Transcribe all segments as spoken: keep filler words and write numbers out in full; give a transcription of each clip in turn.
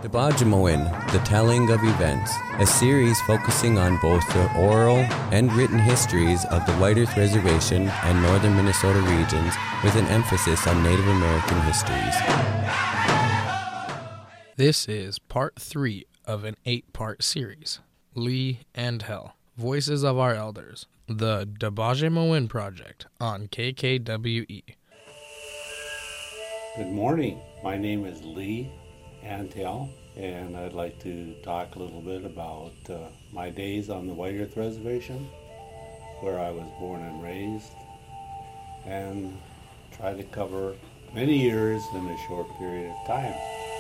Debajimoin, The Telling of Events, a series focusing on both the oral and written histories of the White Earth Reservation and northern Minnesota regions with an emphasis on Native American histories. This is part three of an eight-part series, Lee and Hell, Voices of Our Elders, the Debajimoin Project on K K W E. Good morning. My name is Lee Antel, and I'd like to talk a little bit about uh, my days on the White Earth Reservation, where I was born and raised, and try to cover many years in a short period of time.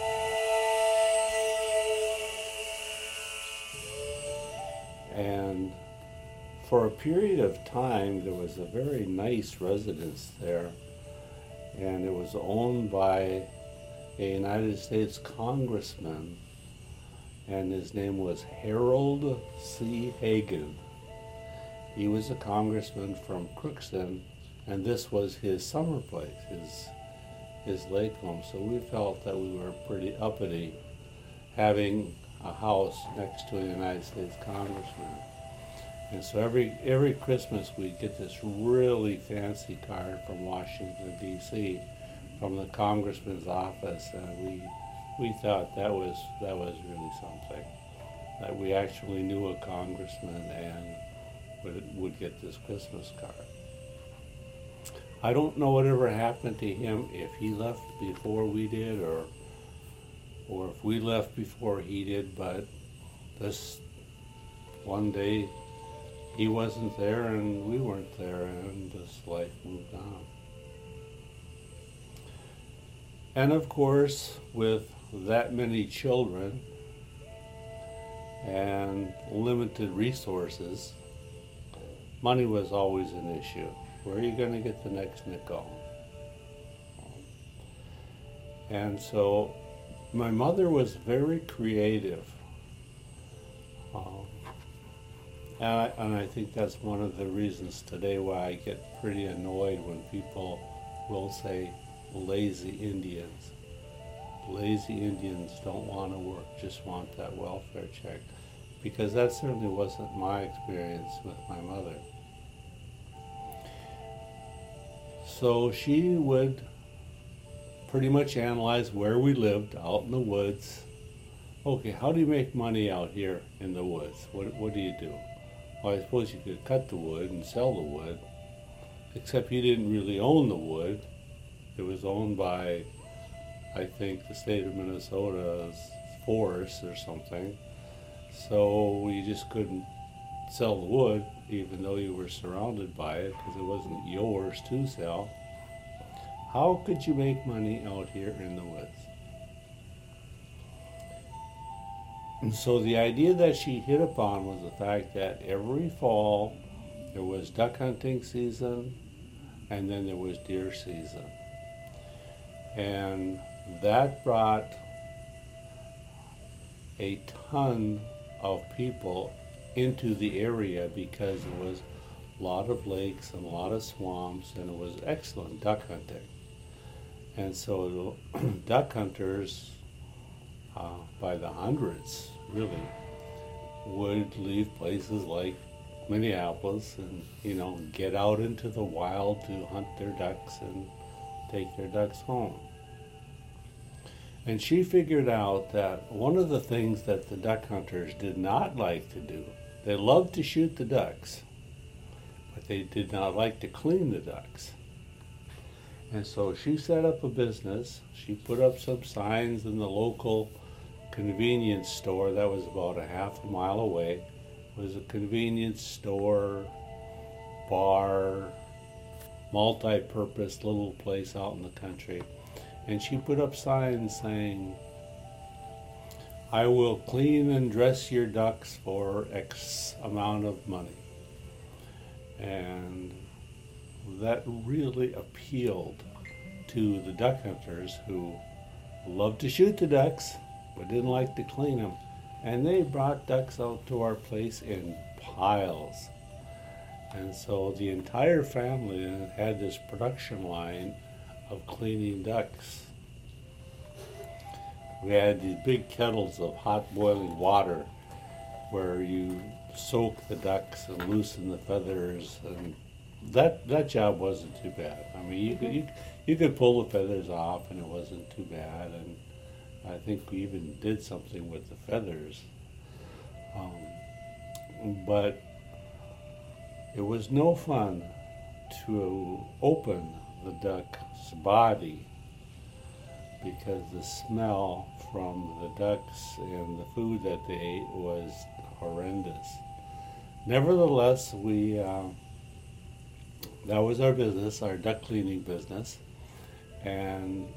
And for a period of time, there was a very nice residence there, and it was owned by a United States congressman, and his name was Harold C. Hagan. He was a congressman from Crookston, and this was his summer place, his, his lake home. So we felt that we were pretty uppity having a house next to a United States congressman. And so every every Christmas we'd get this really fancy card from Washington, D C, from the congressman's office, and we we thought that was that was really something, that we actually knew a congressman and would would get this Christmas card. I don't know whatever happened to him, if he left before we did or or if we left before he did, but this one day he wasn't there and we weren't there, and this life moved on. And of course, with that many children and limited resources, money was always an issue. Where are you going to get the next nickel? And so my mother was very creative. Um, and, I, and I think that's one of the reasons today why I get pretty annoyed when people will say lazy Indians. Lazy Indians don't want to work, just want that welfare check. Because that certainly wasn't my experience with my mother. So she would pretty much analyze where we lived, out in the woods. Okay, how do you make money out here in the woods? What, what do you do? Well, I suppose you could cut the wood and sell the wood, except you didn't really own the wood. It was owned by, I think, the state of Minnesota's forest or something. So you just couldn't sell the wood, even though you were surrounded by it, because it wasn't yours to sell. How could you make money out here in the woods? And so the idea that she hit upon was the fact that every fall there was duck hunting season, and then there was deer season. And that brought a ton of people into the area because there was a lot of lakes and a lot of swamps, and it was excellent duck hunting. And so the duck hunters, uh, by the hundreds, really, would leave places like Minneapolis and, you know, get out into the wild to hunt their ducks and take their ducks home. And she figured out that one of the things that the duck hunters did not like to do, they loved to shoot the ducks, but they did not like to clean the ducks. And so she set up a business. She put up some signs in the local convenience store that was about a half a mile away. It was a convenience store, bar, multi-purpose little place out in the country. And she put up signs saying, I will clean and dress your ducks for X amount of money. And that really appealed to the duck hunters who loved to shoot the ducks but didn't like to clean them. And they brought ducks out to our place in piles. And so the entire family had this production line of cleaning ducks. We had these big kettles of hot boiling water where you soak the ducks and loosen the feathers, and that that job wasn't too bad. I mean, you could you, you could pull the feathers off, and it wasn't too bad. And I think we even did something with the feathers, um, but it was no fun to open the duck's body because the smell from the ducks and the food that they ate was horrendous. Nevertheless, we uh, that was our business, our duck cleaning business, and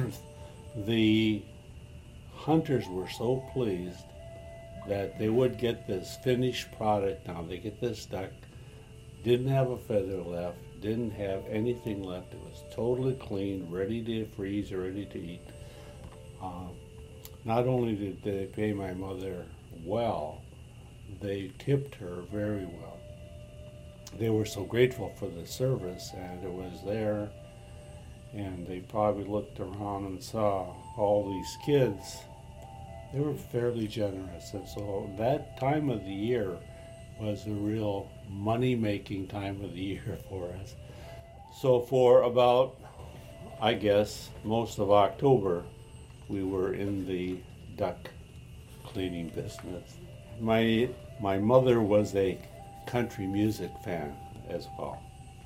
the hunters were so pleased that they would get this finished product. Now they get this duck, didn't have a feather left, didn't have anything left. It was totally clean, ready to freeze, ready to eat. Uh, not only did they pay my mother well, they tipped her very well. They were so grateful for the service, and it was there, and they probably looked around and saw all these kids. They were fairly generous, and so that time of the year was a real money-making time of the year for us. So for about, I guess, most of October, we were in the duck cleaning business. My my mother was a country music fan as well,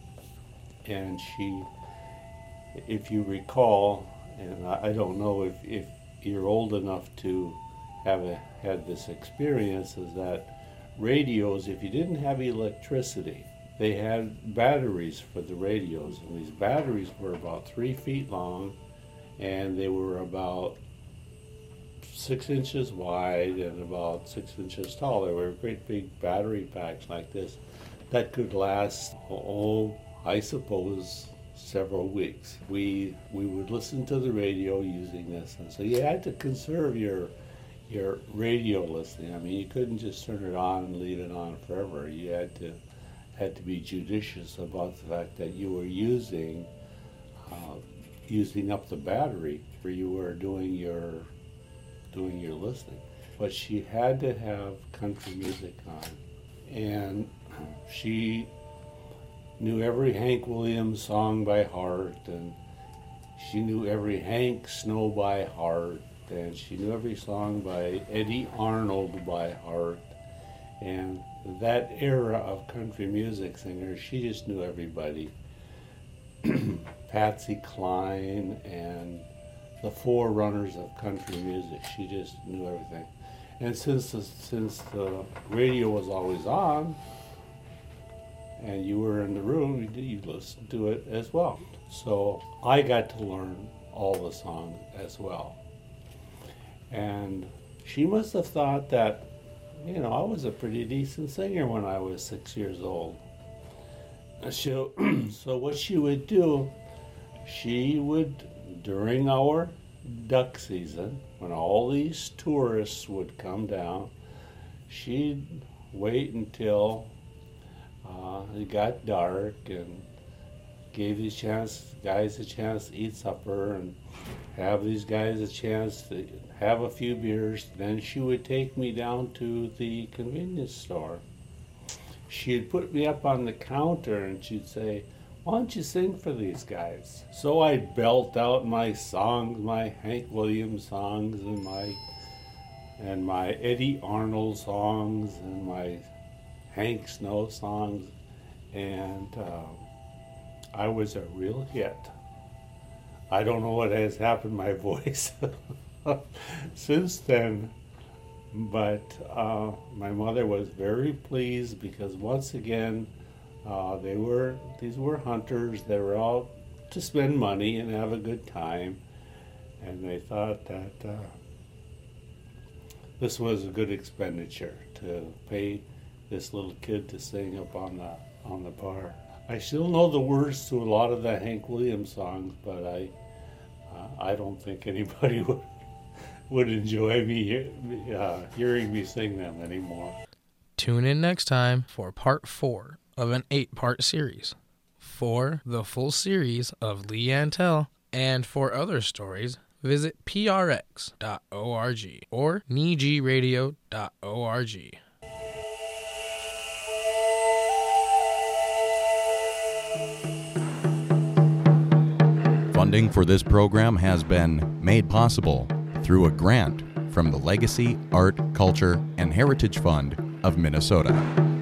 and she, if you recall, and I, I don't know if, if you're old enough to have a, had this experience, is that radios, if you didn't have electricity, they had batteries for the radios, and these batteries were about three feet long, and they were about six inches wide and about six inches tall. They were great big battery packs like this that could last, oh, I suppose, several weeks. We we would listen to the radio using this, and so you had to conserve your your radio listening. I mean, you couldn't just turn it on and leave it on forever. You had to had to be judicious about the fact that you were using uh, using up the battery where you were doing your doing your listening. But she had to have country music on, and she knew every Hank Williams song by heart, and she knew every Hank Snow by heart, and she knew every song by Eddie Arnold by heart. And that era of country music singers, she just knew everybody. Patsy Cline and the forerunners of country music, she just knew everything. And since the, since the radio was always on, and you were in the room, you, you listened to it as well. So I got to learn all the songs as well. And she must have thought that, you know, I was a pretty decent singer when I was six years old. So, so what she would do, she would, during our duck season, when all these tourists would come down, she'd wait until uh, it got dark and gave these chance, guys a chance to eat supper and have these guys a chance to have a few beers. Then she would take me down to the convenience store. She'd put me up on the counter and she'd say, "Why don't you sing for these guys?" So I'd belt out my songs, my Hank Williams songs and my and my Eddie Arnold songs and my Hank Snow songs, and uh, I was a real hit. I don't know what has happened to my voice since then, but uh, my mother was very pleased because once again, uh, they were these were hunters. They were out to spend money and have a good time, and they thought that uh, this was a good expenditure to pay this little kid to sing up on the on the bar. I still know the words to a lot of the Hank Williams songs, but I uh, I don't think anybody would would enjoy me uh, hearing me sing them anymore. Tune in next time for part four of an eight-part series. For the full series of Lee and Tell and for other stories, visit p r x dot org or n e g radio dot org. Funding for this program has been made possible through a grant from the Legacy, Art, Culture, and Heritage Fund of Minnesota.